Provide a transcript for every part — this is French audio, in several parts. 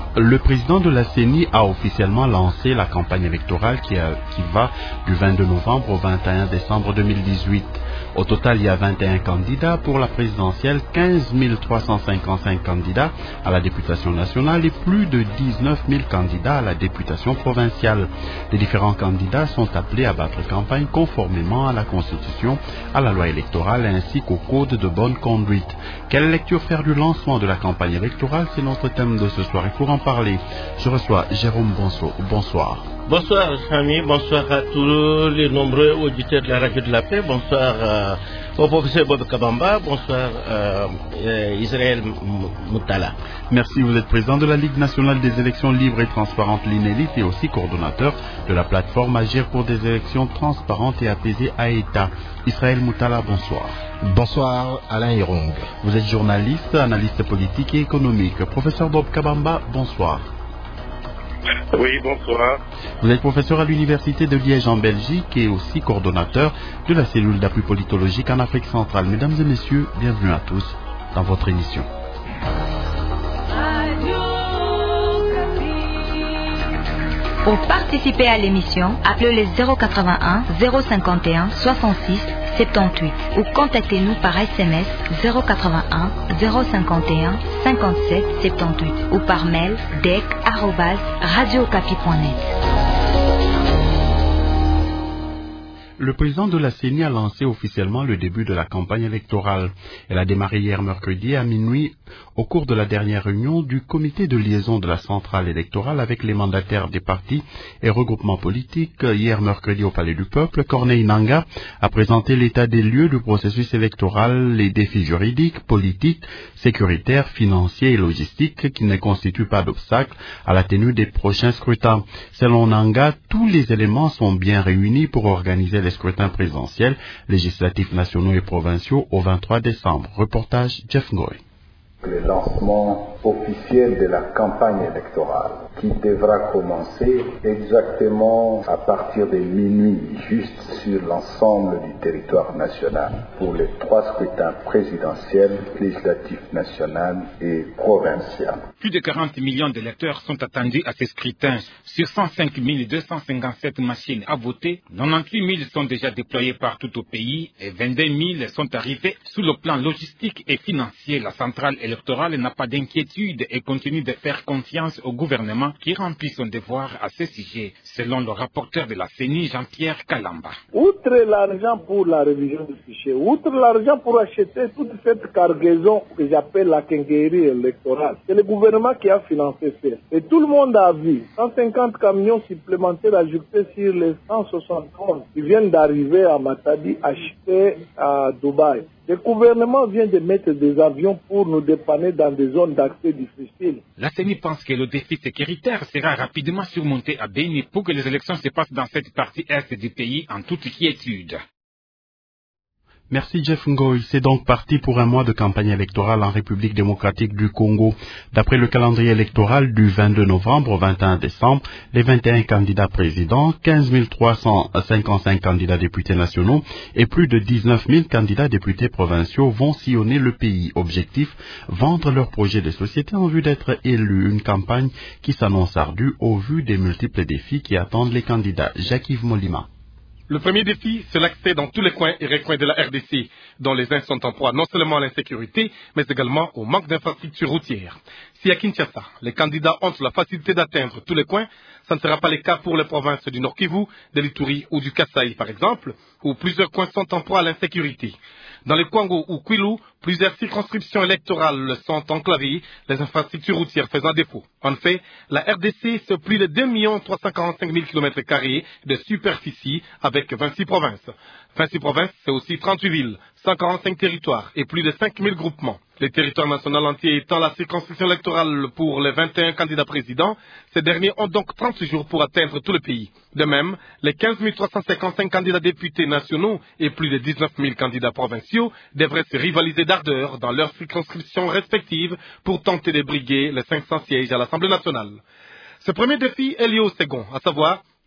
Le président de la CENI a officiellement lancé la campagne électorale qui va du 22 novembre au 21 décembre 2018. Au total, il y a 21 candidats pour la présidentielle, 15 355 candidats à la députation nationale et plus de 19 000 candidats à la députation provinciale. Les différents candidats sont appelés à battre campagne conformément à la Constitution, à la loi électorale ainsi qu'au Code de bonne conduite. Quelle lecture faire du lancement de la campagne électorale? C'est notre thème de ce soir et pour en parler, je reçois Jérôme Bonso. Bonsoir. Bonsoir Samy, bonsoir à tous les nombreux auditeurs de la radio de la paix, bonsoir au professeur Bob Kabamba, bonsoir Israël Moutala. Merci, vous êtes président de la Ligue nationale des élections libres et transparentes, l'INELIT, et aussi coordonnateur de la plateforme Agir pour des élections transparentes et apaisées à État. Israël Moutala, bonsoir. Bonsoir Alain Hirong. Vous êtes journaliste, analyste politique et économique. Professeur Bob Kabamba, bonsoir. Oui, bonsoir. Vous êtes professeur à l'Université de Liège en Belgique et aussi coordonnateur de la cellule d'appui politologique en Afrique centrale. Mesdames et messieurs, bienvenue à tous dans votre émission. Pour participer à l'émission, appelez les 081 051 66 78 ou contactez-nous par SMS 081 051 57 78 ou par mail dec@radiocapi.net. Le président de la CENI a lancé officiellement le début de la campagne électorale. Elle a démarré hier mercredi à minuit au cours de la dernière réunion du comité de liaison de la centrale électorale avec les mandataires des partis et regroupements politiques. Hier mercredi au Palais du Peuple, Corneille Nangaa a présenté l'état des lieux du processus électoral, les défis juridiques, politiques, sécuritaires, financiers et logistiques qui ne constituent pas d'obstacle à la tenue des prochains scrutins. Selon Nangaa, tous les éléments sont bien réunis pour organiser les scrutins présidentiels, législatifs nationaux et provinciaux au 23 décembre. Reportage Jeff Ngoy. Le lancement officiel de la campagne électorale qui devra commencer exactement à partir de minuit, juste sur l'ensemble du territoire national, pour les 3 scrutins présidentiels, législatifs national et provincial. Plus de 40 millions d'électeurs sont attendus à ces scrutins. Sur 105 257 machines à voter, 98 000 sont déjà déployées partout au pays et 22 000 sont arrivés. Sur le plan logistique et financier, la centrale électorale n'a pas d'inquiétude et continue de faire confiance au gouvernement qui remplit son devoir à ce sujet, selon le rapporteur de la CENI, Jean-Pierre Kalamba. Outre l'argent pour la révision du fichier, outre l'argent pour acheter toute cette cargaison que j'appelle la quincaillerie électorale, c'est le gouvernement qui a financé ça. Et tout le monde a vu 150 camions supplémentaires ajoutés sur les 171 qui viennent d'arriver à Matadi, achetés à Dubaï. Le gouvernement vient de mettre des avions pour nous dépanner dans des zones d'accès difficiles. La CENI pense que le défi sécuritaire sera rapidement surmonté à Béni pour que les élections se passent dans cette partie est du pays en toute quiétude. Merci Jeff Ngoy. C'est donc parti pour un mois de campagne électorale en République démocratique du Congo. D'après le calendrier électoral du 22 novembre au 21 décembre, les 21 candidats présidents, 15 355 candidats députés nationaux et plus de 19 000 candidats députés provinciaux vont sillonner le pays. Objectif, vendre leur projet de société en vue d'être élus. Une campagne qui s'annonce ardue au vu des multiples défis qui attendent les candidats. Jacques-Yves Molima. Le premier défi, c'est l'accès dans tous les coins et recoins de la RDC, dont les uns sont en proie non seulement à l'insécurité, mais également au manque d'infrastructures routières. Si à Kinshasa, les candidats ont la facilité d'atteindre tous les coins, ça ne sera pas le cas pour les provinces du Nord Kivu, de l'Ituri ou du Kasaï, par exemple, où plusieurs coins sont en proie à l'insécurité. Dans les Kwango ou Kwilu, plusieurs circonscriptions électorales sont enclavées, les infrastructures routières faisant défaut. En fait, la RDC, c'est plus de 2 345 000 km² de superficie avec 26 provinces. 26 provinces, c'est aussi 38 villes, 145 territoires et plus de 5 000 groupements. Le territoire national entier étant la circonscription électorale pour les 21 candidats présidents, ces derniers ont donc 30 jours pour atteindre tout le pays. De même, les 15 355 candidats députés nationaux et plus de 19 000 candidats provinciaux devraient se rivaliser d'ardeur dans leurs circonscriptions respectives pour tenter de briguer les 500 sièges à l'Assemblée nationale. Ce premier défi est lié au second, à savoir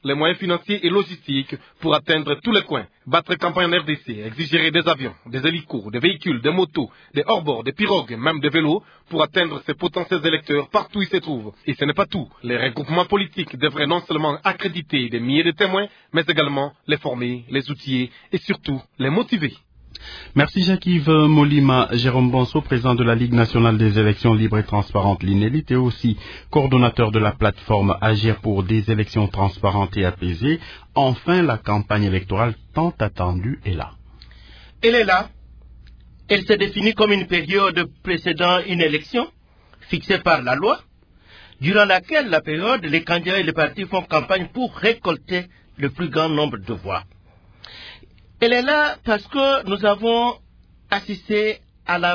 les moyens financiers et logistiques pour atteindre tous les coins. Battre campagne en RDC exigerait des avions, des hélicos, des véhicules, des motos, des hors-bords, des pirogues, même des vélos pour atteindre ses potentiels électeurs partout où ils se trouvent. Et ce n'est pas tout. Les regroupements politiques devraient non seulement accréditer des milliers de témoins, mais également les former, les outiller et surtout les motiver. Merci Jacques-Yves Molima. Jérôme Bonso, président de la Ligue nationale des élections libres et transparentes, l'INELIT, et aussi coordonnateur de la plateforme Agir pour des élections transparentes et apaisées. Enfin, la campagne électorale tant attendue est là. Elle est là. Elle se définit comme une période précédant une élection, fixée par la loi, durant laquelle la période, les candidats et les partis font campagne pour récolter le plus grand nombre de voix. Elle est là parce que nous avons assisté à la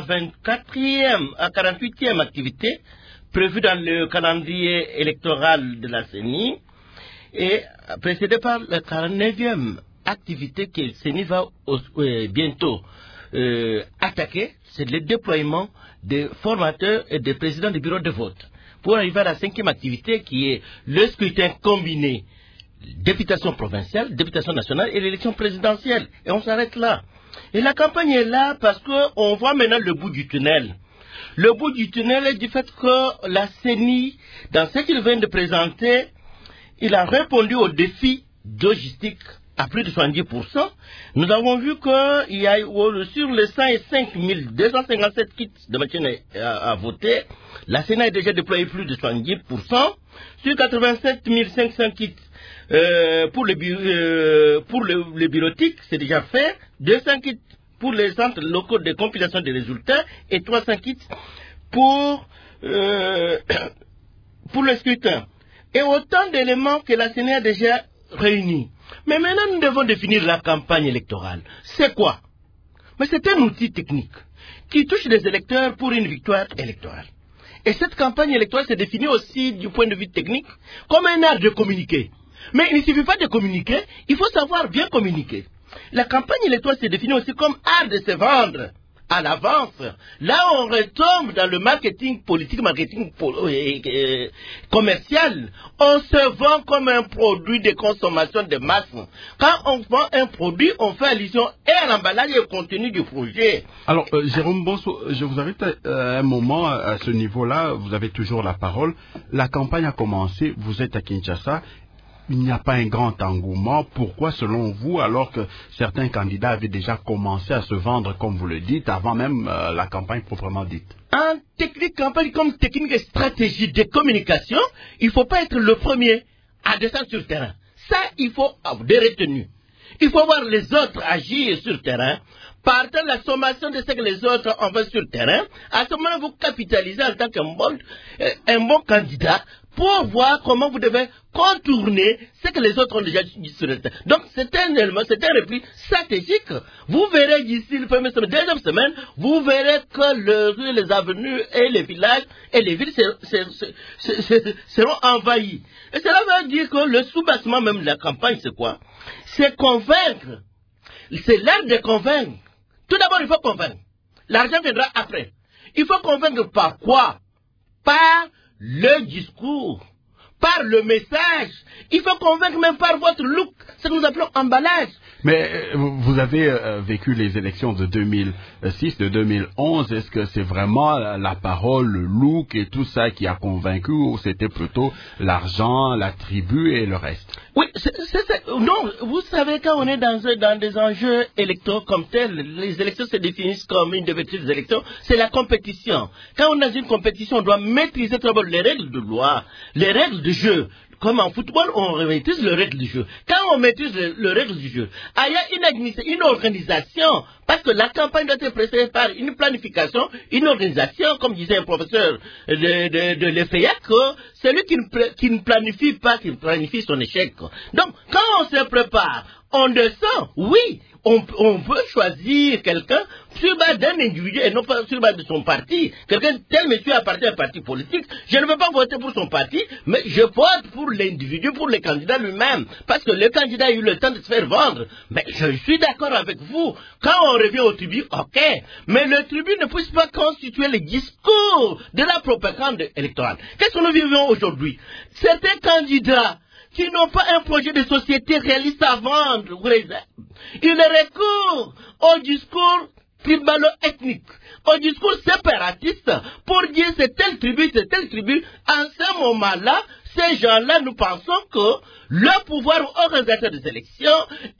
48e activité prévue dans le calendrier électoral de la CENI et précédée par la 49e activité que CENI va bientôt attaquer, c'est le déploiement des formateurs et des présidents des bureaux de vote pour arriver à la 5e activité qui est le scrutin combiné députation provinciale, députation nationale et l'élection présidentielle. Et on s'arrête là. Et la campagne est là parce qu'on voit maintenant le bout du tunnel. Le bout du tunnel est du fait que la CENI, dans ce qu'il vient de présenter, il a répondu aux défis logistiques à plus de 70%. Nous avons vu qu'il y a sur les 105 257 kits de machines à voter, la CENI a déjà déployé plus de 70%. Sur 87 500 kits pour les bureautiques, c'est déjà fait. 200 kits pour les centres locaux de compilation des résultats et 300 kits pour le scrutin. Et autant d'éléments que la CENI a déjà réunis. Mais maintenant, nous devons définir la campagne électorale. C'est quoi? Mais c'est un outil technique qui touche les électeurs pour une victoire électorale. Et cette campagne électorale se définit aussi du point de vue technique comme un art de communiquer. Mais il ne suffit pas de communiquer, il faut savoir bien communiquer. La campagne électorale se définit aussi comme art de se vendre à l'avance. Là, on retombe dans le marketing politique, marketing commercial. On se vend comme un produit de consommation de masse. Quand on vend un produit, on fait allusion et à l'emballage et au contenu du projet. Alors, Jérôme Bonso, je vous arrête un moment à ce niveau-là. Vous avez toujours la parole. La campagne a commencé. Vous êtes à Kinshasa. Il n'y a pas un grand engouement. Pourquoi, selon vous, alors que certains candidats avaient déjà commencé à se vendre, comme vous le dites, avant même la campagne proprement dite? En technique campagne comme technique et stratégie de communication, il ne faut pas être le premier à descendre sur le terrain. Ça, il faut avoir des retenues. Il faut voir les autres agir sur le terrain. Partant de la sommation de ce que les autres ont fait sur le terrain, à ce moment-là, vous capitalisez en tant qu'un bon candidat pour voir comment vous devez contourner ce que les autres ont déjà dit sur le terrain. Donc, c'est un élément, c'est un repli stratégique. Vous verrez d'ici le premier semaine, deuxième semaine, vous verrez que les avenues et les villages et les villes seront envahis. Et cela veut dire que le soubassement même de la campagne, c'est quoi? C'est convaincre. C'est l'art de convaincre. Tout d'abord, il faut convaincre. L'argent viendra après. Il faut convaincre par quoi? Par le discours, par le message. Il faut convaincre même par votre look, ce que nous appelons emballage. Mais vous avez vécu les élections de 2006, de 2011. Est-ce que c'est vraiment la parole, le look et tout ça qui a convaincu, ou c'était plutôt l'argent, la tribu et le reste? Oui, non, vous savez, quand on est dans des enjeux électoraux comme tels, les élections se définissent comme une des vertus des élections, c'est la compétition. Quand on est dans une compétition, on doit maîtriser d'abord les règles de loi, les règles de jeu. Comme en football, on maîtrise les règles du jeu. Quand on maîtrise les règles du jeu, il y a une organisation, parce que la campagne doit être précédée par une planification, une organisation, comme disait un professeur de l'EFEAC, c'est lui qui ne planifie pas, qui planifie son échec. Donc, quand on se prépare, on descend, oui, on peut choisir quelqu'un sur base d'un individu et non pas sur base de son parti. Quelqu'un, tel monsieur appartient à un parti politique, je ne veux pas voter pour son parti, mais je vote pour l'individu, pour le candidat lui-même, parce que le candidat a eu le temps de se faire vendre. Mais je suis d'accord avec vous, quand on revient au tribut, ok, mais le tribut ne puisse pas constituer le discours de la propagande électorale. Qu'est-ce que nous vivons aujourd'hui? Certains candidats qui n'ont pas un projet de société réaliste à vendre. Ils recourent au discours tribalo-ethnique, au discours séparatiste, pour dire c'est telle tribu, c'est telle tribu. En ce moment-là, ces gens-là, nous pensons que le pouvoir organisateur des élections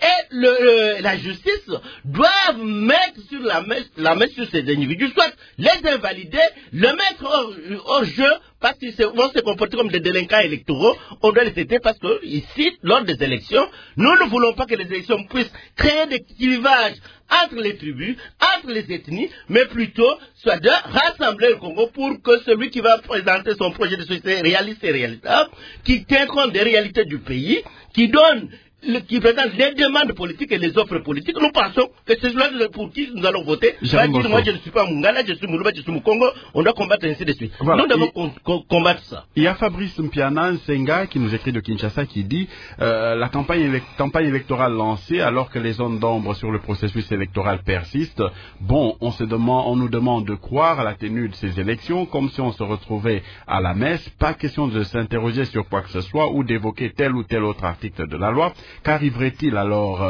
et la justice doivent mettre sur la main sur ces individus, soit les invalider, le mettre hors jeu, parce qu'ils vont se comporter comme des délinquants électoraux. On doit les traiter parce que ici, lors des élections, nous ne voulons pas que les élections puissent créer des clivages entre les tribus, entre les ethnies, mais plutôt soit de rassembler le Congo pour que celui qui va présenter son projet de société réaliste et réalisable, qui tient compte des réalités du pays, qui présente les demandes politiques et les offres politiques. Nous pensons que c'est celui pour qui nous allons voter. Moi, je ne suis pas Mungala, je suis Moulouba, je suis Moukongo. On doit combattre ainsi de suite. Voilà. Nous devons combattre ça. Il y a Fabrice Mpiana Nsenga qui nous écrit de Kinshasa qui dit la campagne électorale lancée alors que les zones d'ombre sur le processus électoral persistent. Bon, on nous demande de croire à la tenue de ces élections comme si on se retrouvait à la messe. Pas question de s'interroger sur quoi que ce soit ou d'évoquer tel ou tel autre article de la loi. Qu'arriverait-il alors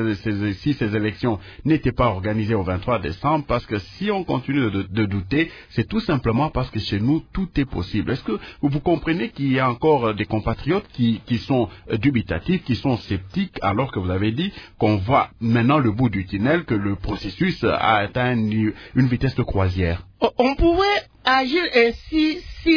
si ces élections n'étaient pas organisées au 23 décembre? Parce que si on continue de douter, c'est tout simplement parce que chez nous, tout est possible. Est-ce que vous comprenez qu'il y a encore des compatriotes qui sont dubitatifs, qui sont sceptiques, alors que vous avez dit qu'on voit maintenant le bout du tunnel, que le processus a atteint une vitesse de croisière? On pouvait agir ainsi si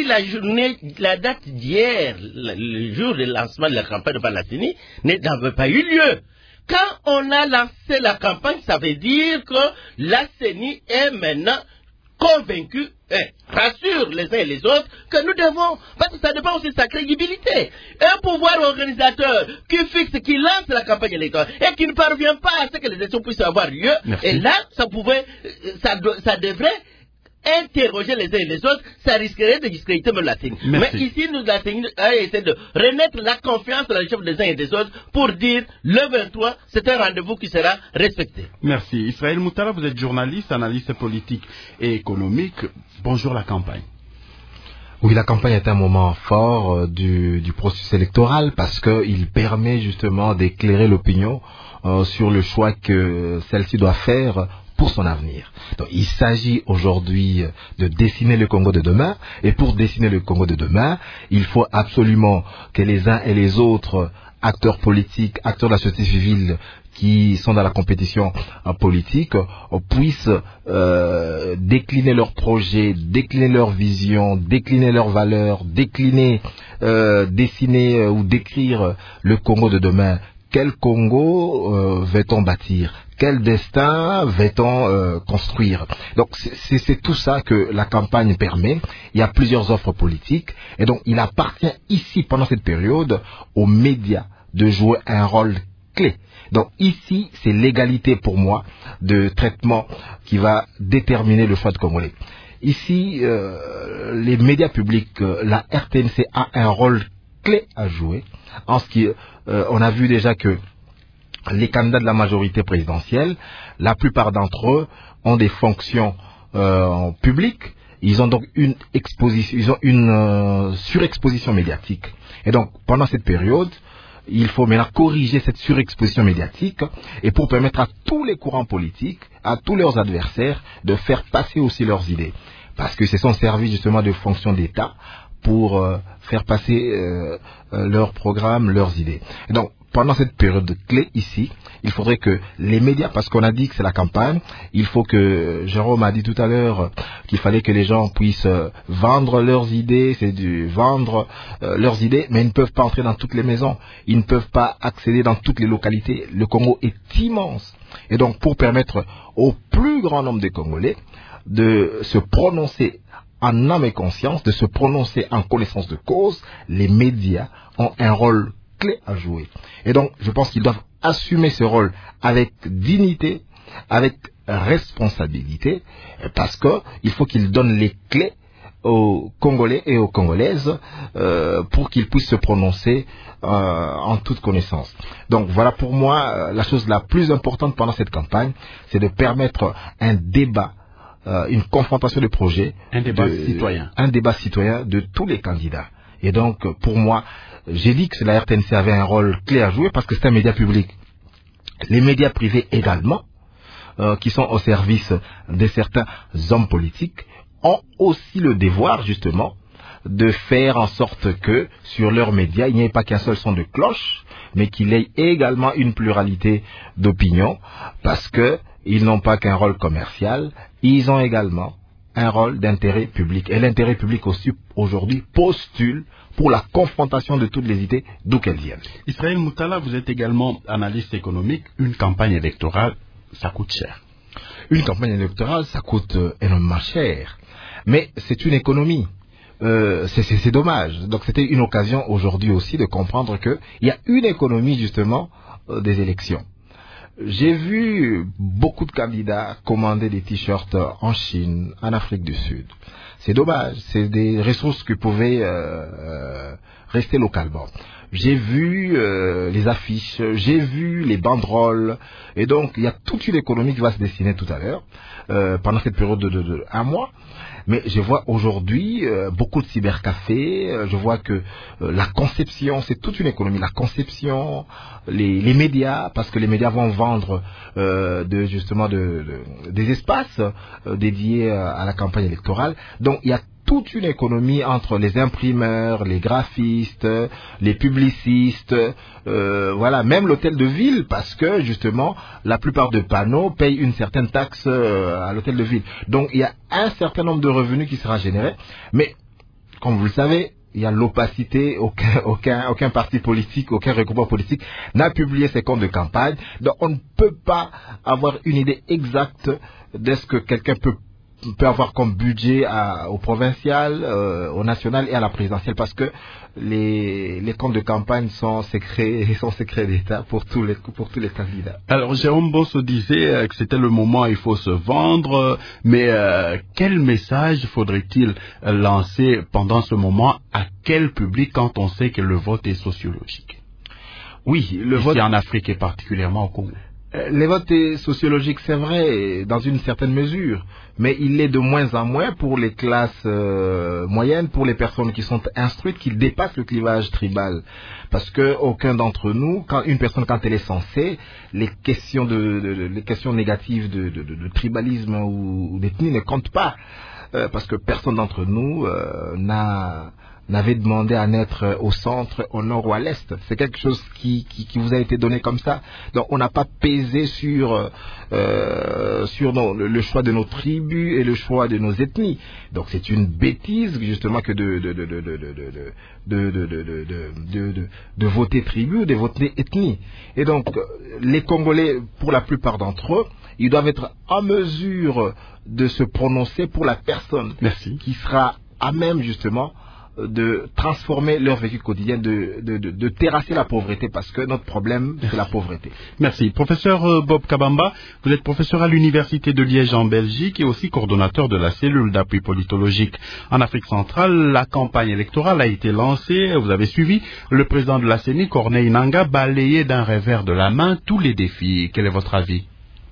la date d'hier, le jour de lancement de la campagne par la CENI, n'avait pas eu lieu. Quand on a lancé la campagne, ça veut dire que la CENI est maintenant convaincue, rassure les uns et les autres, que nous devons, parce que ça dépend aussi de sa crédibilité. Un pouvoir organisateur qui fixe, qui lance la campagne électorale et qui ne parvient pas à ce que les élections puissent avoir lieu, Merci. et là, ça devrait interroger les uns et les autres, ça risquerait de discréditer même la CENI. Mais ici, la CENI essaie de renaître la confiance dans les chefs des uns et des autres pour dire le 23, c'est un rendez-vous qui sera respecté. Merci. Israël Moutala, vous êtes journaliste, analyste politique et économique. Bonjour la campagne. Oui, la campagne est un moment fort du processus électoral parce qu'il permet justement d'éclairer l'opinion sur le choix que celle-ci doit faire pour son avenir. Donc, il s'agit aujourd'hui de dessiner le Congo de demain, et pour dessiner le Congo de demain, il faut absolument que les uns et les autres acteurs politiques, acteurs de la société civile qui sont dans la compétition politique puissent décliner leurs projets, décliner leurs visions, décliner leurs valeurs, dessiner ou décrire le Congo de demain. Quel Congo va-t-on bâtir? Quel destin va-t-on construire? Donc c'est tout ça que la campagne permet. Il y a plusieurs offres politiques et donc il appartient ici, pendant cette période, aux médias de jouer un rôle clé. Donc ici, c'est l'égalité pour moi de traitement qui va déterminer le choix de Congolais. Ici, les médias publics, la RTNC a un rôle clé à jouer. En ce qui, on a vu déjà que les candidats de la majorité présidentielle, la plupart d'entre eux ont des fonctions publiques. Ils ont donc une surexposition médiatique. Et donc, pendant cette période, il faut maintenant corriger cette surexposition médiatique et pour permettre à tous les courants politiques, à tous leurs adversaires, de faire passer aussi leurs idées. Parce que ce sont servis justement de fonctions d'État pour faire passer leurs programmes, leurs idées. Et donc, pendant cette période clé ici, il faudrait que les médias, parce qu'on a dit que c'est la campagne, il faut que, Jérôme a dit tout à l'heure qu'il fallait que les gens puissent vendre leurs idées, vendre leurs idées, mais ils ne peuvent pas entrer dans toutes les maisons, ils ne peuvent pas accéder dans toutes les localités. Le Congo est immense. Et donc, pour permettre au plus grand nombre de Congolais de se prononcer en âme et conscience, de se prononcer en connaissance de cause, les médias ont un rôle clé à jouer. Et donc, je pense qu'ils doivent assumer ce rôle avec dignité, avec responsabilité, parce qu'il faut qu'ils donnent les clés aux Congolais et aux Congolaises pour qu'ils puissent se prononcer en toute connaissance. Donc voilà pour moi la chose la plus importante pendant cette campagne, c'est de permettre un débat, une confrontation de projets, un débat citoyen de tous les candidats. Et donc, pour moi, j'ai dit que la RTNC avait un rôle clé à jouer parce que c'est un média public. Les médias privés également, qui sont au service de certains hommes politiques, ont aussi le devoir, justement, de faire en sorte que, sur leurs médias, il n'y ait pas qu'un seul son de cloche, mais qu'il y ait également une pluralité d'opinions, parce que ils n'ont pas qu'un rôle commercial, ils ont également un rôle d'intérêt public. Et l'intérêt public aussi, aujourd'hui, postule pour la confrontation de toutes les idées, d'où qu'elles viennent. Israël Moutala, vous êtes également analyste économique. Une campagne électorale, ça coûte cher. Une campagne électorale, ça coûte énormément cher. Mais c'est une économie. C'est dommage. Donc c'était une occasion aujourd'hui aussi de comprendre qu'il y a une économie justement des élections. J'ai vu beaucoup de candidats commander des t-shirts en Chine, en Afrique du Sud. C'est dommage, c'est des ressources qui pouvaient rester localement. J'ai vu les affiches, j'ai vu les banderoles, et donc il y a toute une économie qui va se dessiner tout à l'heure, pendant cette période de un mois. Mais je vois aujourd'hui beaucoup de cybercafés, je vois que la conception, c'est toute une économie, la conception, les médias, parce que les médias vont vendre des espaces dédiés à la campagne électorale. Donc il y a toute une économie entre les imprimeurs, les graphistes, les publicistes, voilà, même l'hôtel de ville, parce que justement, la plupart des panneaux payent une certaine taxe à l'hôtel de ville. Donc, il y a un certain nombre de revenus qui sera généré, mais, comme vous le savez, il y a l'opacité, aucun parti politique, aucun regroupement politique n'a publié ses comptes de campagne, donc on ne peut pas avoir une idée exacte de ce que quelqu'un peut avoir comme budget au provincial, au national et à la présidentielle, parce que les comptes de campagne sont secrets d'État pour tous les candidats. Alors Jérôme Bosso disait que c'était le moment où il faut se vendre, mais quel message faudrait-il lancer pendant ce moment à quel public quand on sait que le vote est sociologique? Oui, le vote en Afrique et particulièrement au Congo. Le vote est sociologique, c'est vrai, dans une certaine mesure, mais il l'est de moins en moins pour les classes moyennes, pour les personnes qui sont instruites, qui dépassent le clivage tribal. Parce que aucun d'entre nous, quand elle est censée, les questions négatives de tribalisme ou d'ethnie ne comptent pas. Parce que personne d'entre nous n'avait demandé à naître au centre, au nord ou à l'est. C'est quelque chose qui vous a été donné comme ça. Donc on n'a pas pesé sur le choix de nos tribus et le choix de nos ethnies. Donc c'est une bêtise justement que de voter tribu ou de voter ethnie. Et donc les Congolais, pour la plupart d'entre eux, ils doivent être en mesure de se prononcer pour la personne qui sera à même justement de transformer leur vécu quotidien, de terrasser la pauvreté, parce que notre problème, c'est la pauvreté. Merci. Professeur Bob Kabamba, vous êtes professeur à l'Université de Liège en Belgique et aussi coordonnateur de la cellule d'appui politologique en Afrique centrale. La campagne électorale a été lancée. Vous avez suivi le président de la CENI, Corneille Nangaa, balayer d'un revers de la main tous les défis. Quel est votre avis?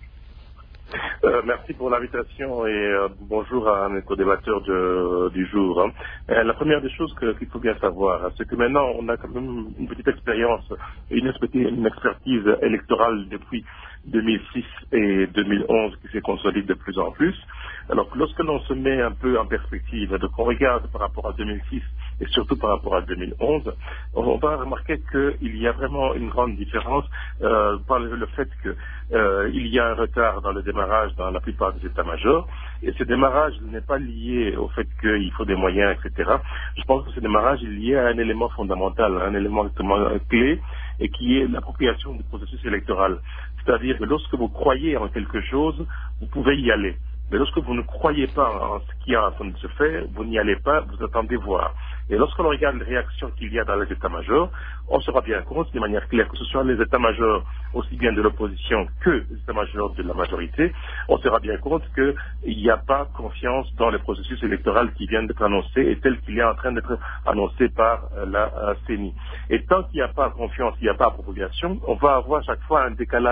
Merci pour l'invitation et bonjour à notre débatteur du jour. La première des choses qu'il faut bien savoir, c'est que maintenant on a quand même une petite expérience, une expertise électorale depuis 2006 et 2011 qui se consolide de plus en plus. Alors lorsque l'on se met un peu en perspective, donc on regarde par rapport à 2006 et surtout par rapport à 2011, on va remarquer qu'il y a vraiment une grande différence par le fait qu'il y a un retard dans le démarrage dans la plupart des états-majors, et ce démarrage n'est pas lié au fait qu'il faut des moyens, etc. Je pense que ce démarrage est lié à un élément fondamental, un élément extrêmement clé, et qui est l'appropriation du processus électoral. C'est-à-dire que lorsque vous croyez en quelque chose, vous pouvez y aller. Mais lorsque vous ne croyez pas en ce qui est en train de se faire, vous n'y allez pas, vous attendez voir. Et lorsque l'on regarde les réactions qu'il y a dans les états-majors, on se rend bien compte de manière claire que ce soit les états-majors aussi bien de l'opposition que les états-majors de la majorité, on se rend bien compte qu'il n'y a pas confiance dans le processus électoral qui vient d'être annoncé et tel qu'il est en train d'être annoncé par la CENI. Et tant qu'il n'y a pas confiance, il n'y a pas appropriation, on va avoir chaque fois un décalage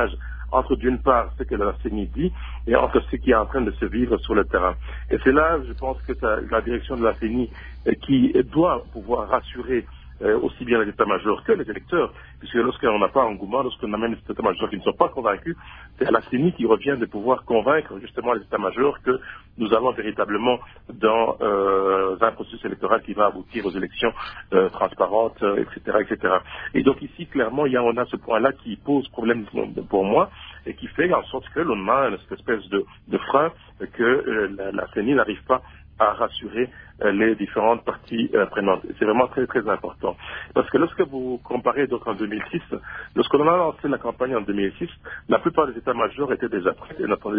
entre d'une part ce que la CENI dit et entre ce qui est en train de se vivre sur le terrain. Et c'est là, je pense que la direction de la CENI qui doit pouvoir rassurer aussi bien les états-majors que les électeurs, puisque lorsqu'on n'a pas engouement, lorsqu'on amène des états-majors qui ne sont pas convaincus, c'est à la CENI qui revient de pouvoir convaincre justement les états-majors que nous allons véritablement dans un processus électoral qui va aboutir aux élections transparentes, etc., etc. Et donc ici, clairement, on a ce point-là qui pose problème pour moi et qui fait en sorte que l'on a une espèce de frein que la CENI n'arrive pas à rassurer les différentes parties prenantes. C'est vraiment très très important. Parce que lorsque vous comparez donc en 2006, lorsqu'on a lancé la campagne en 2006, la plupart des états-majors étaient déjà prêts.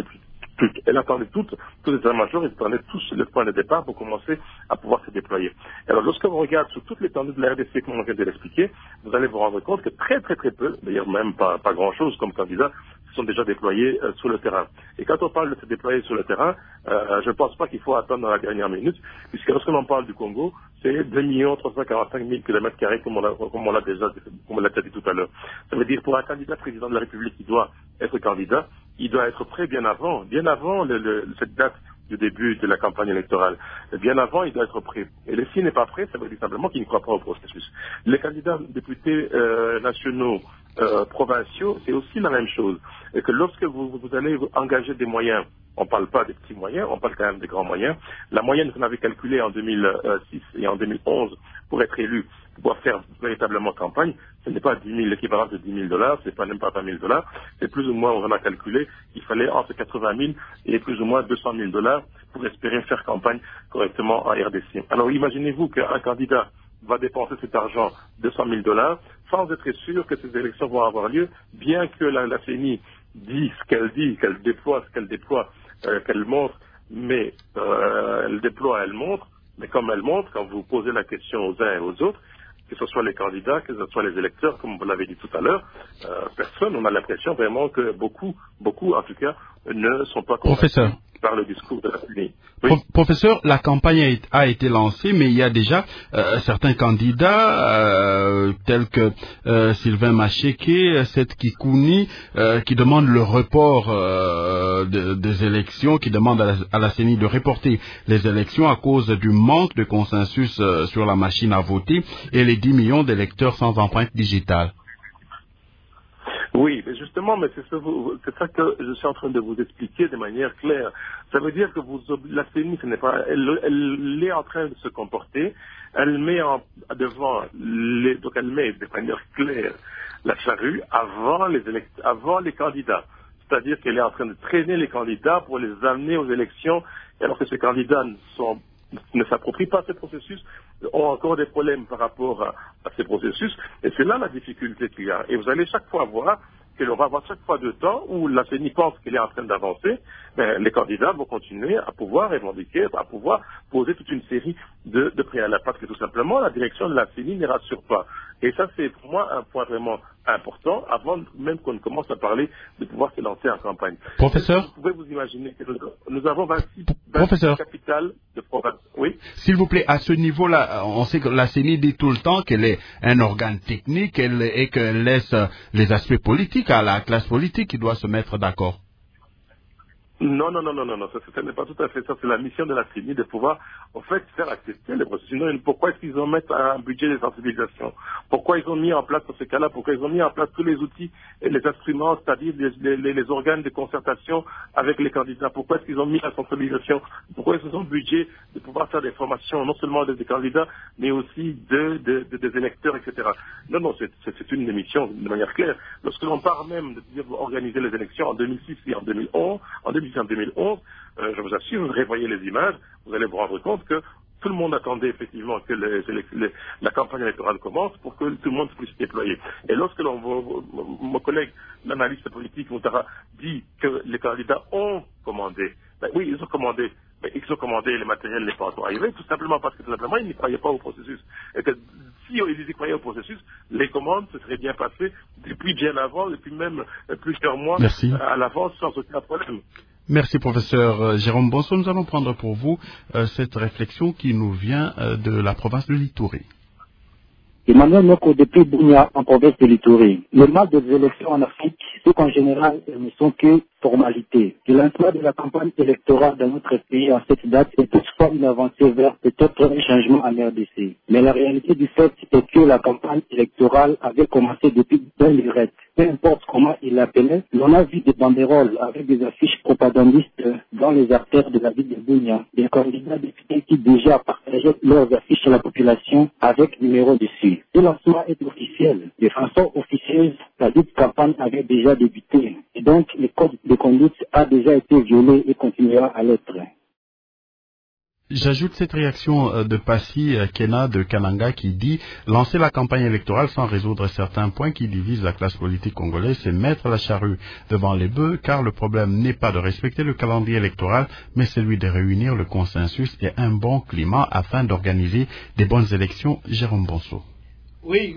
Elle attendait tous les états-majors, ils attendaient tous le point de départ pour commencer à pouvoir se déployer. Alors lorsque vous regardez sur toute l'étendue de la RDC, comme on vient de l'expliquer, vous allez vous rendre compte que très très très peu, d'ailleurs même pas grand-chose comme candidats, sont déjà déployés sur le terrain. Et quand on parle de se déployer sur le terrain, je ne pense pas qu'il faut attendre dans la dernière minute, puisque lorsque l'on parle du Congo, c'est 2 345 000 km2, comme on l'a déjà dit tout à l'heure. Ça veut dire pour un candidat président de la République qui doit être candidat, il doit être prêt bien avant cette date du début de la campagne électorale. Bien avant, il doit être prêt. Et s'il n'est pas prêt, ça veut dire simplement qu'il ne croit pas au processus. Les candidats députés nationaux, provinciaux, c'est aussi la même chose. Et que lorsque vous allez engager des moyens, on ne parle pas des petits moyens, on parle quand même des grands moyens. La moyenne qu'on avait calculée en 2006 et en 2011 pour être élu, pour pouvoir faire véritablement campagne, ce n'est pas l'équivalent de $10 000, c'est pas même pas $20 000, c'est plus ou moins, on a calculé qu'il fallait entre 80 000 et plus ou moins $200 000 pour espérer faire campagne correctement en RDC. Alors imaginez-vous qu'un candidat va dépenser cet argent, $200 000, sans être sûr que ces élections vont avoir lieu, bien que la CENI dit ce qu'elle dit, qu'elle déploie ce qu'elle déploie, qu'elle montre, mais elle déploie, elle montre, mais comme elle montre, quand vous posez la question aux uns et aux autres, que ce soit les candidats, que ce soit les électeurs, comme vous l'avez dit tout à l'heure, personne, on a l'impression vraiment que beaucoup en tout cas, ne sont pas convaincus par le discours de la CENI. Oui. Professeur, la campagne a été lancée, mais il y a déjà certains candidats tels que Sylvain Macheke, Seth Kikouni, qui demandent le report des élections, qui demandent à la CENI de reporter les élections à cause du manque de consensus sur la machine à voter et les 10 millions d'électeurs sans empreinte digitale. Oui, mais justement, c'est ça que je suis en train de vous expliquer de manière claire. Ça veut dire que la CENI, elle est en train de se comporter, elle met donc elle met de manière claire la charrue avant les candidats. C'est-à-dire qu'elle est en train de traîner les candidats pour les amener aux élections, alors que ces candidats ne s'approprient pas ce processus, ont encore des problèmes par rapport à ces processus, et c'est là la difficulté qu'il y a. Et vous allez chaque fois voir que l'on va avoir chaque fois de temps où la CENI pense qu'elle est en train d'avancer, les candidats vont continuer à pouvoir revendiquer, à pouvoir poser toute une série de préalables, parce que tout simplement la direction de la CENI ne rassure pas. Et ça, c'est pour moi un point vraiment important, avant même qu'on ne commence à parler de pouvoir se lancer en campagne. Professeur, vous pouvez vous imaginer que nous avons 26 capitales de province. Oui. S'il vous plaît, à ce niveau-là, on sait que la CENI dit tout le temps qu'elle est un organe technique et qu'elle laisse les aspects politiques à la classe politique qui doit se mettre d'accord. Non, ce n'est pas tout à fait ça. C'est la mission de la CENI de pouvoir, en fait, faire accepter les processus. Pourquoi est-ce qu'ils ont mis un budget de sensibilisation? Pourquoi ils ont mis en place, dans ce cas-là, pourquoi ils ont mis en place tous les outils et les instruments, c'est-à-dire les organes de concertation avec les candidats? Pourquoi est-ce qu'ils ont mis la sensibilisation? Pourquoi ils ont le budget de pouvoir faire des formations, non seulement des candidats, mais aussi des électeurs, etc. Non, c'est une émission de manière claire. Lorsque l'on parle même de dire organiser les élections en 2006 et en 2011, en 2011, je vous assure, vous revoyez les images, vous allez vous rendre compte que tout le monde attendait effectivement que la campagne électorale commence pour que tout le monde puisse se déployer. Et lorsque mon collègue, l'analyste politique, Moutara, dit que les candidats ont commandé, oui, ils ont commandé, mais ils ont commandé, les matériels n'est pas encore arrivé, tout simplement parce que tout simplement, ils n'y croyaient pas au processus. Et que si ils y croyaient au processus, les commandes se seraient bien passées depuis bien avant, depuis même plusieurs mois à l'avance sans aucun problème. Merci professeur Jérôme Bonso. Nous allons prendre pour vous cette réflexion qui nous vient de la province de l'Ituri. Emmanuel Moko depuis Bounia en province de l'Ituri. Le mal des élections en Afrique, c'est qu'en général, elles ne sont que formalités. Le lancement de la campagne électorale dans notre pays en cette date est toutefois une avancée vers peut-être un changement en RDC. Mais la réalité du fait est que la campagne électorale avait commencé depuis belle lurette. Peu importe comment il l'appelait, l'on a vu des banderoles avec des affiches propagandistes dans les artères de la ville de Bounia. Des candidats députés qui déjà partageaient leurs affiches à la population avec numéro dessus. Ce lancement est officiel. De façon officieuse, la dite campagne avait déjà débuté. Et donc, le code de conduite a déjà été violé et continuera à l'être. J'ajoute cette réaction de Passy Kena de Kananga qui dit « Lancer la campagne électorale sans résoudre certains points qui divisent la classe politique congolaise, c'est mettre la charrue devant les bœufs, car le problème n'est pas de respecter le calendrier électoral, mais celui de réunir le consensus et un bon climat afin d'organiser des bonnes élections. » Jérôme Bonso. Oui,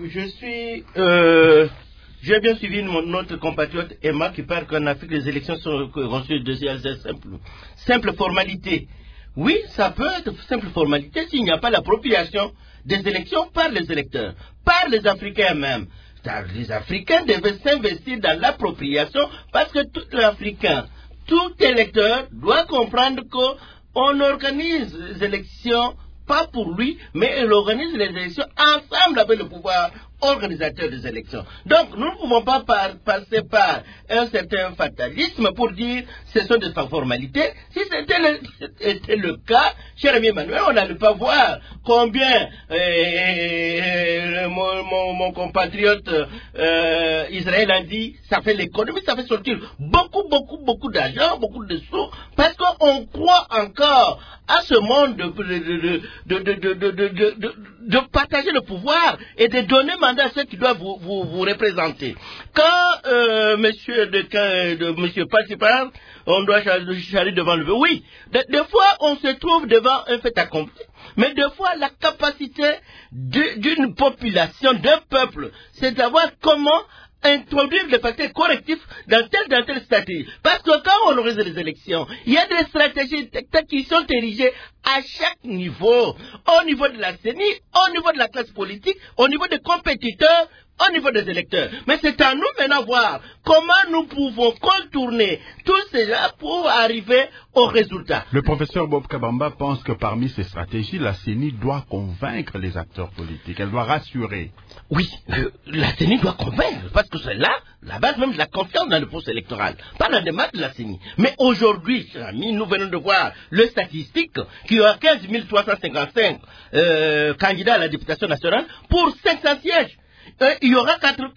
j'ai bien suivi notre compatriote Emma qui parle qu'en Afrique, les élections sont conçues de simple formalité. Oui, ça peut être simple formalité s'il n'y a pas l'appropriation des élections par les électeurs, par les Africains eux-mêmes. Les Africains devaient s'investir dans l'appropriation parce que tout Africain, tout électeur doit comprendre qu'on organise les élections pas pour lui, mais il organise les élections ensemble avec le pouvoir organisateur des élections. Donc, nous ne pouvons pas passer par un certain fatalisme pour dire ce sont des formalités. Si c'était le cas, cher ami Emmanuel, on n'allait pas voir combien mon compatriote Israël a dit, ça fait l'économie, ça fait sortir beaucoup d'argent, beaucoup de sous, parce qu'on croit encore à ce monde de partager le pouvoir et de donner mandat à ceux qui doivent vous représenter. Quand monsieur Passy parle, on doit charger devant le feu. Oui, des fois on se trouve devant un fait accompli, mais des fois la capacité d'une population, d'un peuple, c'est d'avoir comment introduire des facteurs correctifs dans telle stratégie. Parce que quand on organise les élections, il y a des stratégies qui sont érigées à chaque niveau. Au niveau de la CENI, au niveau de la classe politique, au niveau des compétiteurs, au niveau des électeurs. Mais c'est à nous maintenant de voir comment nous pouvons contourner tout cela pour arriver au résultat. Le professeur Bob Kabamba pense que parmi ces stratégies, la CENI doit convaincre les acteurs politiques. Elle doit rassurer. Oui, la CENI doit convaincre, parce que c'est là la base même de la confiance dans le processus électoral, pas dans les démarche de la CENI. Mais aujourd'hui, chers amis, nous venons de voir le statistique qui a 15 355 candidats à la députation nationale pour 500 sièges. Il y aura 14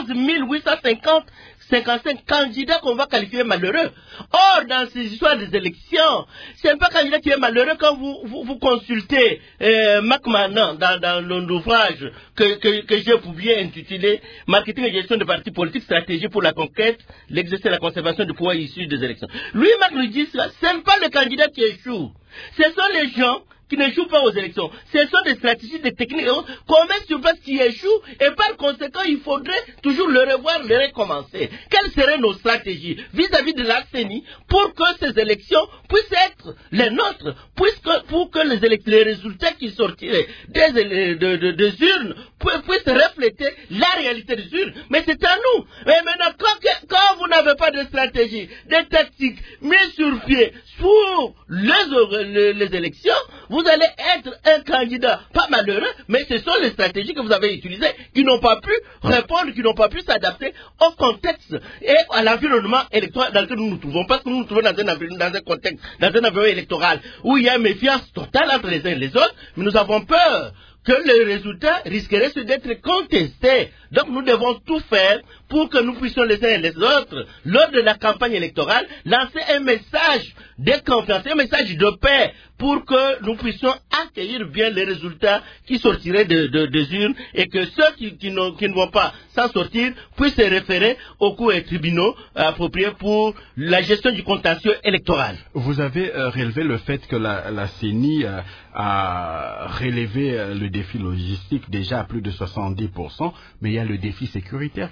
855 candidats qu'on va qualifier malheureux. Or, dans ces histoires des élections, c'est pas candidat qui est malheureux quand vous consultez Mac Manan dans l'ouvrage que j'ai publié intitulé Marketing et gestion des partis politiques, stratégie pour la conquête, l'exercice et la conservation du pouvoir issu des élections. Lui, Mac lui dit, ce n'est pas le candidat qui échoue. Ce sont les gens qui ne jouent pas aux élections. Ce sont des stratégies, des techniques qu'on met sur place qui échouent et par conséquent, il faudrait toujours le revoir, le recommencer. Quelles seraient nos stratégies vis-à-vis de la CENI pour que ces élections puissent être les nôtres, pour que les résultats qui sortiraient des urnes puissent refléter la réalité des urnes. Mais c'est à nous. Et maintenant, quand vous n'avez pas de stratégie, de tactique mises sur pied pour les élections, vous allez être un candidat pas malheureux, mais ce sont les stratégies que vous avez utilisées qui n'ont pas pu répondre, qui n'ont pas pu s'adapter au contexte et à l'environnement électoral dans lequel nous nous trouvons. Parce que nous nous trouvons dans un contexte, dans un environnement électoral où il y a une méfiance totale entre les uns et les autres, mais nous avons peur que les résultats risqueraient d'être contestés. Donc nous devons tout faire pour que nous puissions les uns et les autres, lors de la campagne électorale, lancer un message de confiance, un message de paix, pour que nous puissions accueillir bien les résultats qui sortiraient des urnes et que ceux qui ne vont pas s'en sortir puissent se référer aux cours et tribunaux appropriés pour la gestion du contentieux électoral. Vous avez relevé le fait que la CENI a relevé le défi logistique déjà à plus de 70%, mais il y a le défi sécuritaire qui reste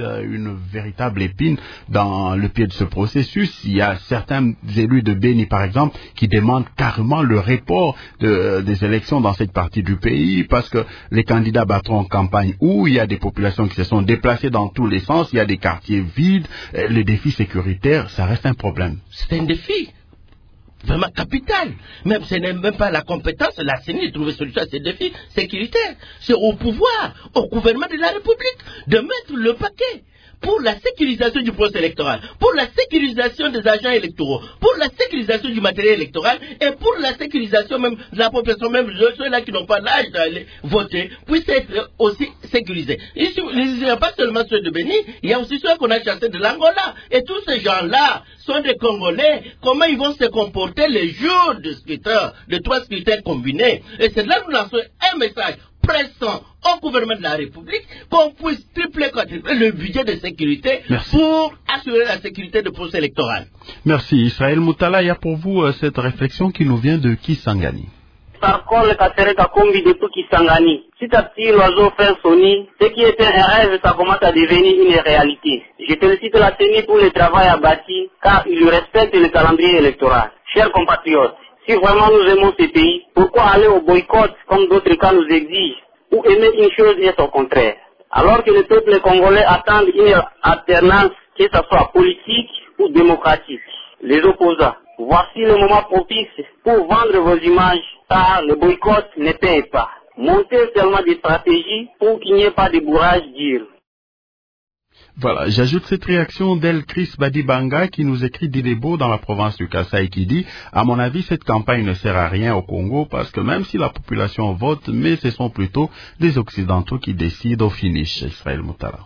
une véritable épine dans le pied de ce processus. Il y a certains élus de Béni, par exemple, qui demandent carrément le report des élections dans cette partie du pays parce que les candidats battront en campagne où il y a des populations qui se sont déplacées dans tous les sens, il y a des quartiers vides, le défi sécuritaire, ça reste un problème. C'est un défi vraiment capital. Même ce n'est même pas la compétence de la CENI de trouver solution à ces défis sécuritaires. C'est au pouvoir, au gouvernement de la République de mettre le paquet pour la sécurisation du processus électoral, pour la sécurisation des agents électoraux, pour la sécurisation du matériel électoral et pour la sécurisation même de la population, même ceux-là qui n'ont pas l'âge d'aller voter, puissent être aussi sécurisés. Il n'y a pas seulement ceux de Béni, il y a aussi ceux qu'on a chassés de l'Angola. Et tous ces gens-là sont des Congolais. Comment ils vont se comporter les jours de scrutin, de 3 scrutins combinés? Et c'est là que nous lançons un message pressant au gouvernement de la République qu'on puisse tripler le budget de sécurité pour assurer la sécurité du processus électoral. Merci. Israël Moutala, il y a pour vous cette réflexion qui nous vient de Kisangani. Sarkol Kasereka Kombi depuis Kisangani. Petit à petit, l'oiseau fait son nid. Ce qui était un rêve, ça commence à devenir une réalité. Je félicite la CENI pour le travail abattu, car il respecte le calendrier électoral. Chers compatriotes, si vraiment nous aimons ce pays, pourquoi aller au boycott comme d'autres cas nous exigent, ou aimer une chose et son contraire? Alors que le peuple congolais attend une alternance, que ce soit politique ou démocratique. Les opposants, voici le moment propice pour vendre vos images, car le boycott ne paye pas. Montez seulement des stratégies pour qu'il n'y ait pas de bourrage d'île. Voilà, j'ajoute cette réaction d'El Chris Badibanga qui nous écrit d'Idebo dans la province du Kasaï qui dit « À mon avis, cette campagne ne sert à rien au Congo parce que même si la population vote, mais ce sont plutôt les Occidentaux qui décident au finish. » Israël Moutala.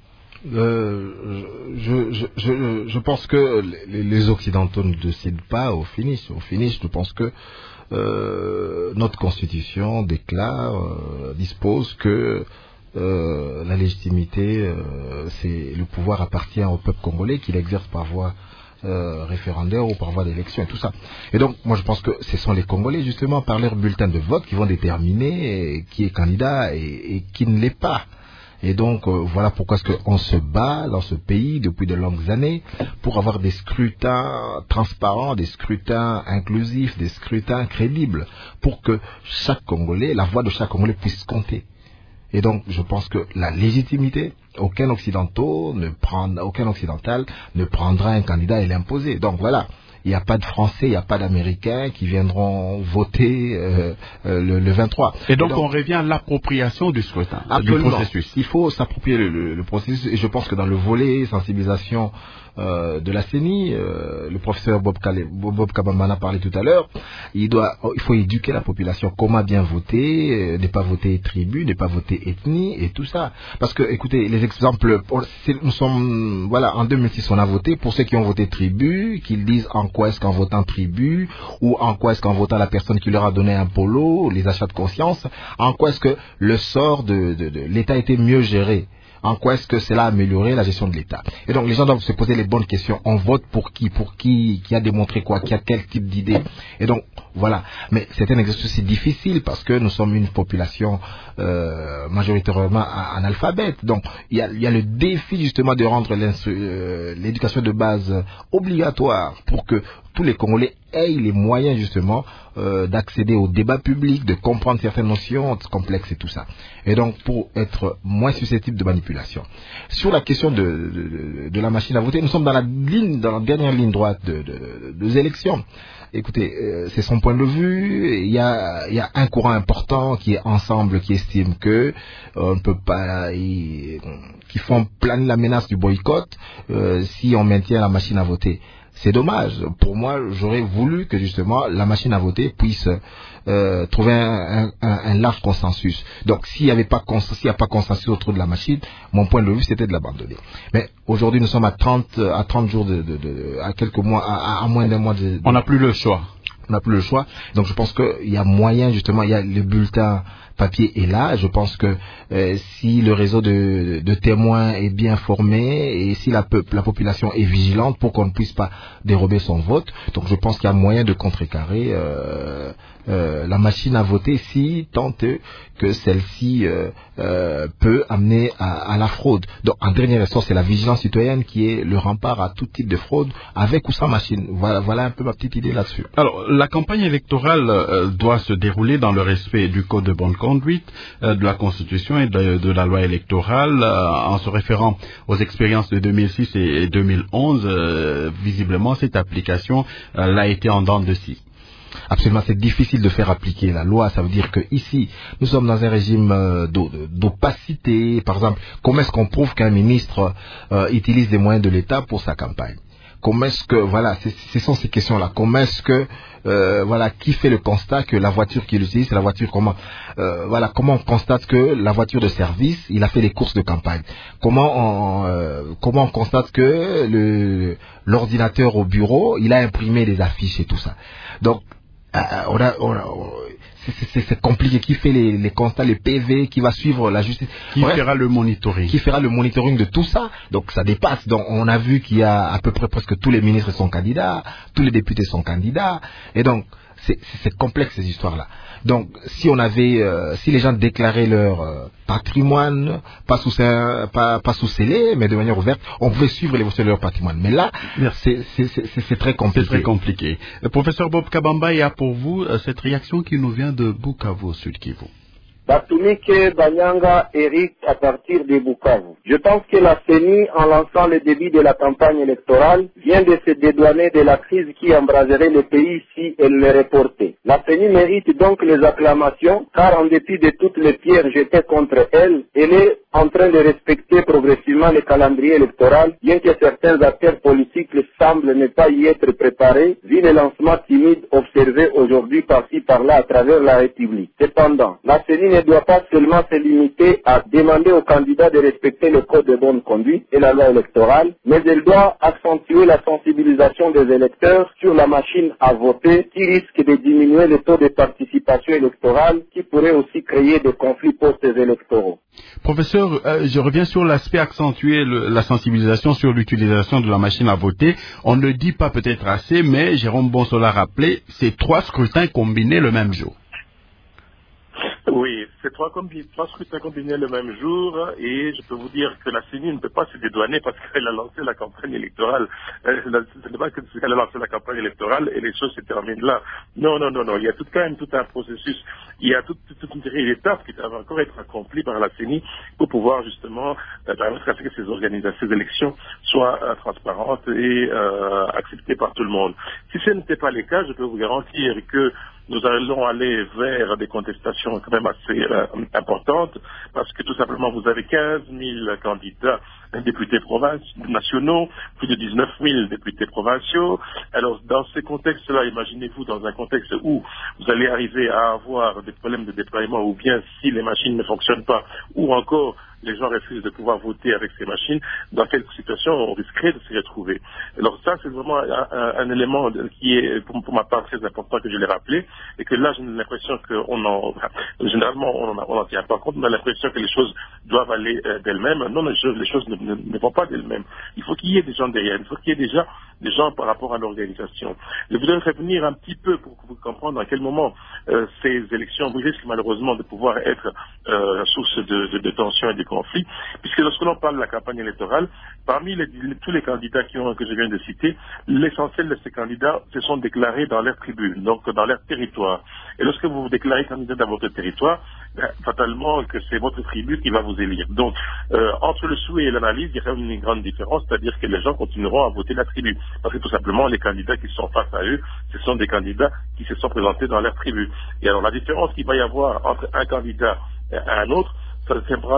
Je pense que les Occidentaux ne décident pas au finish. Au finish, je pense que notre Constitution dispose que la légitimité, le pouvoir appartient au peuple congolais qui l'exerce par voie référendaire ou par voie d'élection et tout ça. Et donc, moi je pense que ce sont les Congolais justement par leur bulletin de vote qui vont déterminer qui est candidat et qui ne l'est pas. Et donc, voilà pourquoi est-ce qu'on se bat dans ce pays depuis de longues années pour avoir des scrutins transparents, des scrutins inclusifs, des scrutins crédibles, pour que chaque Congolais, la voix de chaque Congolais puisse compter. Et donc, je pense que la légitimité, aucun occidental ne prendra un candidat et l'imposer. Donc voilà, il n'y a pas de Français, il n'y a pas d'Américains qui viendront voter le 23. Et donc, on revient à l'appropriation du scrutin, du processus. Il faut s'approprier le processus. Et je pense que dans le volet sensibilisation de la CENI, le professeur Bob Kabambana parlait tout à l'heure, il faut éduquer la population comment bien voter, ne pas voter tribu, ne pas voter ethnie et tout ça. Parce que, écoutez, les exemples, en 2006 on a voté, pour ceux qui ont voté tribu, qu'ils disent en quoi est-ce qu'en votant tribu, ou en quoi est-ce qu'en votant la personne qui leur a donné un polo, les achats de conscience, en quoi est-ce que le sort de l'État était mieux géré. En quoi est-ce que cela a amélioré la gestion de l'État? Et donc les gens doivent se poser les bonnes questions. On vote pour qui? Pour qui a démontré quoi? Qui a quel type d'idée? Et donc voilà. Mais c'est un exercice difficile parce que nous sommes une population majoritairement analphabète. Donc il y a le défi justement de rendre l'éducation de base obligatoire pour que tous les Congolais aient les moyens justement d'accéder au débat public, de comprendre certaines notions complexes et tout ça. Et donc pour être moins susceptible de manipulation. Sur la question de la machine à voter, nous sommes dans la dernière ligne droite des élections. Écoutez, c'est son point de vue. Il y a un courant important qui est ensemble, qui estime que on ne peut pas, qui font planer la menace du boycott si on maintient la machine à voter. C'est dommage. Pour moi, j'aurais voulu que justement la machine à voter puisse trouver un large consensus. Donc, s'il n'y a pas consensus autour de la machine, mon point de vue, c'était de l'abandonner. Mais aujourd'hui, nous sommes à 30 jours à quelques mois, à moins d'un mois. On n'a plus le choix. le choix. Donc je pense qu'il y a moyen, justement, il y a le bulletin papier est là. Je pense que si le réseau de témoins est bien formé et si la population est vigilante pour qu'on ne puisse pas dérober son vote, donc je pense qu'il y a moyen de contrecarrer la machine à voter si tant est que celle-ci peut amener à la fraude. Donc en dernier ressort, c'est la vigilance citoyenne qui est le rempart à tout type de fraude, avec ou sans machine. Voilà un peu ma petite idée là-dessus. Alors, la campagne électorale doit se dérouler dans le respect du Code de bonne conduite, de la Constitution et de la loi électorale, en se référant aux expériences de 2006 et 2011. Visiblement, cette application l'a été en dents de scie. Absolument, c'est difficile de faire appliquer la loi. Ça veut dire que ici, nous sommes dans un régime d'opacité. Par exemple, comment est-ce qu'on prouve qu'un ministre utilise des moyens de l'État pour sa campagne? Comment est-ce que, voilà, ce sont ces questions-là. Comment est-ce que, qui fait le constat que la voiture qu'il utilise, c'est la voiture, comment on constate que la voiture de service, il a fait les courses de campagne? Comment on constate que l'ordinateur au bureau, il a imprimé des affiches et tout ça? Donc, c'est compliqué. Qui fait les constats, les PV, qui va suivre la justice, qui fera le monitoring, de tout ça? Donc ça dépasse. Donc on a vu qu'il y a à peu près presque tous les ministres sont candidats, tous les députés sont candidats, et donc c'est complexe ces histoires-là. Donc si les gens déclaraient leur patrimoine, pas sous scellé, mais de manière ouverte, on pouvait suivre l'évolution de leur patrimoine. Mais là, c'est très compliqué. C'est très compliqué. Professeur Bob Kabamba, il y a pour vous cette réaction qui nous vient de Bukavu, Sud Kivu. Batumike Banyanga Eric à partir de Bukavu. Je pense que la CENI, en lançant le début de la campagne électorale, vient de se dédouaner de la crise qui embraserait le pays si elle le reportait. La CENI mérite donc les acclamations, car en dépit de toutes les pierres jetées contre elle, elle est en train de respecter progressivement le calendrier électoral, bien que certains acteurs politiques semblent ne pas y être préparés, vu le lancement timide observé aujourd'hui par-ci par-là à travers la République. Cependant, la CENI ne doit pas seulement se limiter à demander aux candidats de respecter le code de bonne conduite et la loi électorale, mais elle doit accentuer la sensibilisation des électeurs sur la machine à voter qui risque de diminuer le taux de participation électorale qui pourrait aussi créer des conflits post-électoraux. Professeur, je reviens sur l'aspect accentuer la sensibilisation sur l'utilisation de la machine à voter. On ne dit pas peut-être assez, mais Jérôme Bonso l'a rappelé, c'est 3 scrutins combinés le même jour. Oui, c'est 3 scrutins combinés le même jour, et je peux vous dire que la CENI ne peut pas se dédouaner parce qu'elle a lancé la campagne électorale. Ce n'est pas qu'elle a lancé la campagne électorale et les choses se terminent là. Non. Il y a quand même tout un processus. Il y a toute une série d'étapes qui doivent encore être accomplies par la CENI pour pouvoir justement permettre à ce que ces élections soient transparentes et acceptées par tout le monde. Si ce n'était pas le cas, je peux vous garantir que nous allons aller vers des contestations quand même assez importantes, parce que tout simplement vous avez 15 000 candidats députés nationaux, plus de 19 000 députés provinciaux. Alors dans ces contextes-là, imaginez-vous dans un contexte où vous allez arriver à avoir des problèmes de déploiement, ou bien si les machines ne fonctionnent pas, ou encore les gens refusent de pouvoir voter avec ces machines, dans quelle situation on risquerait de s'y retrouver. Alors ça, c'est vraiment un élément qui est, pour ma part, très important que je l'ai rappelé, et que là, j'ai l'impression généralement, on n'en tient pas compte, on a l'impression que les choses doivent aller d'elles-mêmes. Non, les choses ne vont pas d'elles-mêmes. Il faut qu'il y ait des gens derrière, il faut qu'il y ait déjà des gens par rapport à l'organisation. Je voudrais revenir un petit peu pour que vous compreniez à quel moment ces élections risquent malheureusement de pouvoir être source de tensions et de conflits, puisque lorsque l'on parle de la campagne électorale, parmi tous les candidats que je viens de citer, l'essentiel de ces candidats se sont déclarés dans leur tribu, donc dans leur territoire. Et lorsque vous vous déclarez candidat dans votre territoire, fatalement que c'est votre tribu qui va vous élire. Donc, entre le souhait et l'analyse, il y a quand même une grande différence, c'est-à-dire que les gens continueront à voter la tribu. Parce que tout simplement, les candidats qui sont face à eux, ce sont des candidats qui se sont présentés dans leur tribu. Et alors, la différence qu'il va y avoir entre un candidat et un autre, ça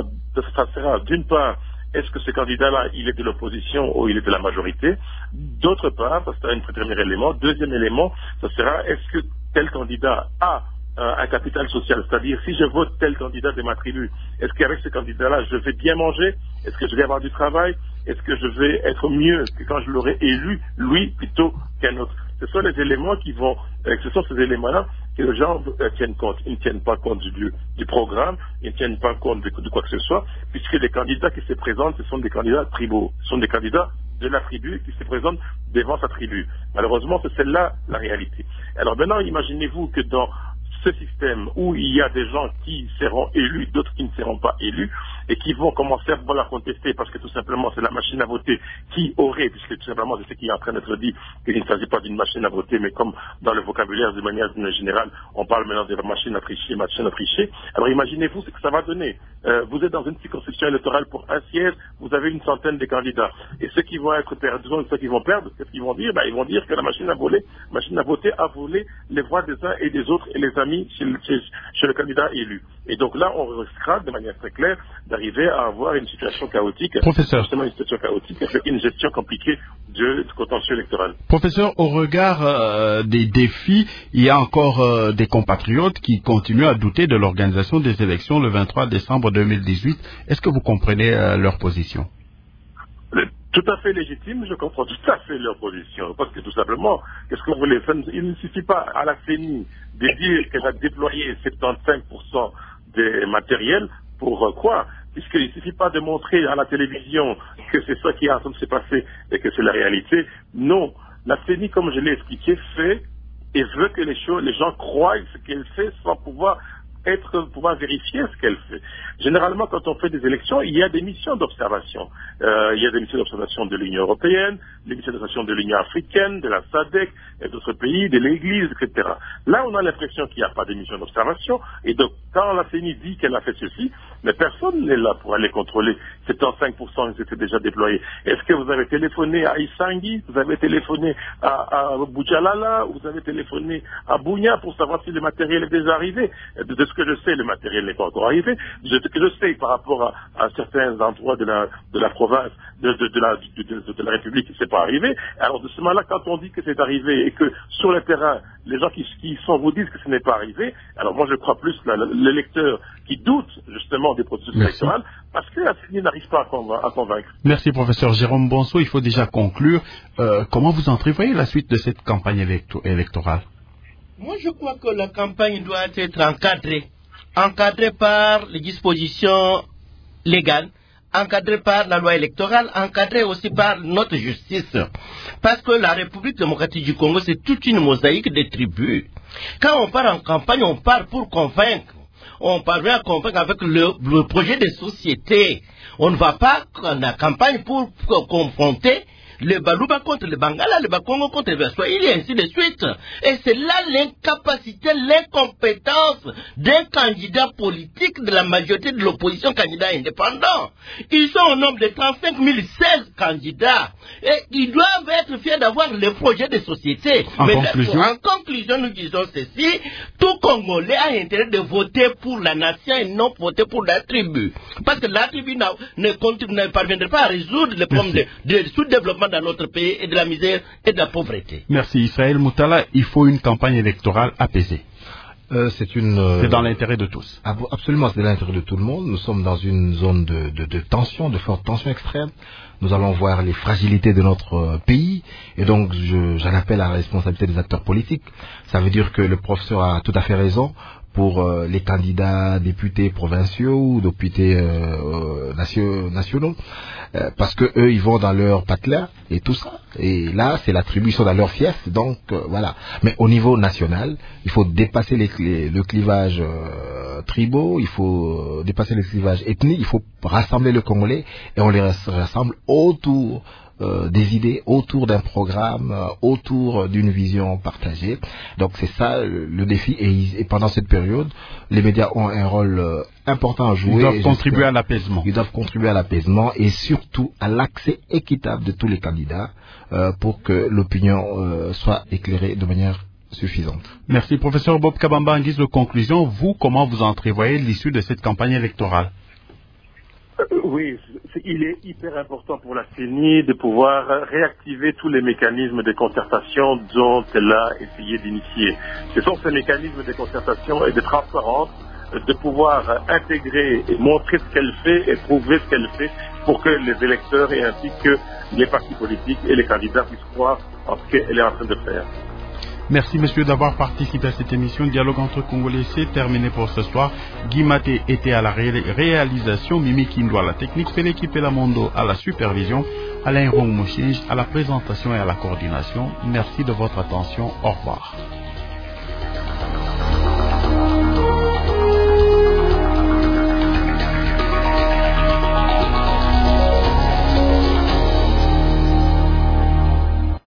sera d'une part, est-ce que ce candidat-là, il est de l'opposition ou il est de la majorité? D'autre part, ça sera un premier élément. Deuxième élément, ça sera, est-ce que tel candidat a un capital social? C'est-à-dire, si je vote tel candidat de ma tribu, est-ce qu'avec ce candidat-là, je vais bien manger? Est-ce que je vais avoir du travail? Est-ce que je vais être mieux que quand je l'aurais élu, lui, plutôt qu'un autre? ce sont les éléments ce sont ces éléments-là que les gens tiennent compte. Ils ne tiennent pas compte du programme, ils ne tiennent pas compte de quoi que ce soit, puisque les candidats qui se présentent, ce sont des candidats tribaux, ce sont des candidats de la tribu qui se présentent devant sa tribu. Malheureusement, c'est celle-là la réalité. Alors maintenant, imaginez-vous que dans ce système où il y a des gens qui seront élus, d'autres qui ne seront pas élus, et qui vont commencer à pouvoir la contester parce que tout simplement c'est la machine à voter qui aurait, puisque tout simplement c'est ce qui est en train d'être dit, qu'il ne s'agit pas d'une machine à voter, mais comme dans le vocabulaire de manière générale, on parle maintenant de machine à tricher. Alors imaginez-vous ce que ça va donner. Vous êtes dans une circonscription électorale pour un siège, vous avez une centaine de candidats. Et ceux qui vont être perdus, ceux qui vont perdre, qu'est-ce qu'ils vont dire? Ils vont dire que la machine à voter a volé les voix des uns et des autres et les amis chez le candidat élu. Et donc là, on risquera de manière très claire d'arriver à avoir une situation chaotique. Professeur. Justement, une situation chaotique avec une gestion compliquée du contentieux électoral. Professeur, au regard des défis, il y a encore des compatriotes qui continuent à douter de l'organisation des élections le 23 décembre 2018. Est-ce que vous comprenez leur position? Tout à fait légitime, je comprends tout à fait leur position. Parce que tout simplement, qu'est-ce que vous voulez faire? Il ne suffit pas à la CENI de dire qu'elle a déployé 75% des matériels pour quoi? Puisqu'il ne suffit pas de montrer à la télévision que c'est ça qui est en train de se passer et que c'est la réalité. Non, la CENI, comme je l'ai expliqué, fait et veut que les gens croient ce qu'elle fait sans pouvoir vérifier ce qu'elle fait. Généralement, quand on fait des élections, il y a des missions d'observation. Il y a des missions d'observation de l'Union européenne, des missions d'observation de l'Union africaine, de la SADC, et d'autres pays, de l'Église, etc. Là, on a l'impression qu'il n'y a pas de mission d'observation, et donc, quand la CENI dit qu'elle a fait ceci, mais personne n'est là pour aller contrôler. 75% ils étaient déjà déployés. Est-ce que vous avez téléphoné à Isangui, vous avez téléphoné à Boudjalala, vous avez téléphoné à Bounia pour savoir si le matériel est déjà arrivé? De ce que je sais, le matériel n'est pas encore arrivé. De ce que je sais par rapport à certains endroits de la province, de la République, il ne s'est pas arrivé. Alors de ce moment-là, quand on dit que c'est arrivé et que sur le terrain, les gens qui vous disent que ce n'est pas arrivé, alors moi je crois plus l'électeur qui doute justement des processus électoraux parce que la CENI n'arrive pas à convaincre. Merci professeur Jérôme Bonso. Il faut déjà conclure. Comment vous entrevoyez la suite de cette campagne électorale? Moi, je crois que la campagne doit être encadrée par les dispositions légales, encadrée par la loi électorale, encadrée aussi par notre justice. Parce que la République démocratique du Congo, c'est toute une mosaïque de tribus. Quand on part en campagne, on part pour convaincre. On parvient à convaincre avec le projet de société. On ne va pas en la campagne pour confronter le Balouba contre le Bangala, le Bakongo contre le Swahili, et ainsi de suite. Et c'est là l'incapacité, l'incompétence d'un candidat politique de la majorité de l'opposition, candidat indépendant. Ils sont au nombre de 35 016 candidats. Et ils doivent être fiers d'avoir le projet de société. En conclusion, nous disons ceci, tout Congolais a intérêt de voter pour la nation et non voter pour la tribu. Parce que la tribu ne parviendrait pas à résoudre les problèmes de sous-développement dans notre pays et de la misère et de la pauvreté. Merci Israël Moutala. Il faut une campagne électorale apaisée. C'est dans l'intérêt de tous. Absolument, c'est dans l'intérêt de tout le monde. Nous sommes dans une zone de tension, de forte tension extrême. Nous allons voir les fragilités de notre pays. Et donc, j'en appelle à la responsabilité des acteurs politiques. Ça veut dire que le professeur a tout à fait raison pour les candidats députés provinciaux ou députés nationaux. Parce que eux, ils vont dans leur patelin et tout ça. Et là, c'est l'attribution dans leur fief. Donc, voilà. Mais au niveau national, il faut dépasser le clivage tribaux, il faut dépasser le clivage ethnique, il faut rassembler le Congolais et on les rassemble autour des idées, autour d'un programme, autour d'une vision partagée. Donc c'est ça le défi. Et pendant cette période, les médias ont un rôle important à jouer. Ils doivent contribuer à l'apaisement. Ils doivent contribuer à l'apaisement et surtout à l'accès équitable de tous les candidats pour que l'opinion soit éclairée de manière suffisante. Merci professeur Bob Kabamba. En guise de conclusion, vous, comment vous entrevoyez l'issue de cette campagne électorale? Oui, il est hyper important pour la CENI de pouvoir réactiver tous les mécanismes de concertation dont elle a essayé d'initier. Ce sont ces mécanismes de concertation et de transparence, de pouvoir intégrer et montrer ce qu'elle fait et prouver ce qu'elle fait pour que les électeurs et ainsi que les partis politiques et les candidats puissent croire en ce qu'elle est en train de faire. Merci messieurs d'avoir participé à cette émission. Dialogue entre Congolais, c'est terminé pour ce soir. Guy Maté était à la réalisation, Mimi Kindo à la technique, Félix Pelamondo à la supervision, Alain Rong Mouchinge à la présentation et à la coordination. Merci de votre attention. Au revoir.